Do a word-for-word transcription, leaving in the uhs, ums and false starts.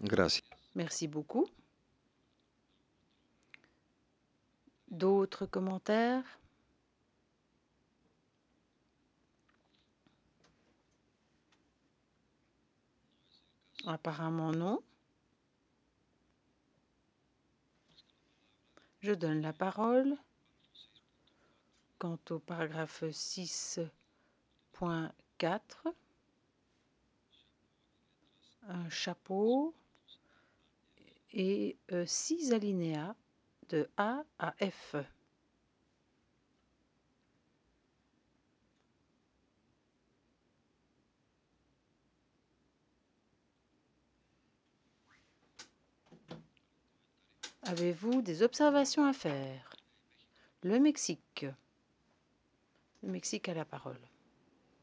Gracias. Merci beaucoup. D'autres commentaires? Apparemment non. Je donne la parole. Quant au paragraphe six point quatre, un chapeau et euh, six alinéas de A à F. Avez-vous des observations à faire? Le Mexique. Le Mexique a la parole.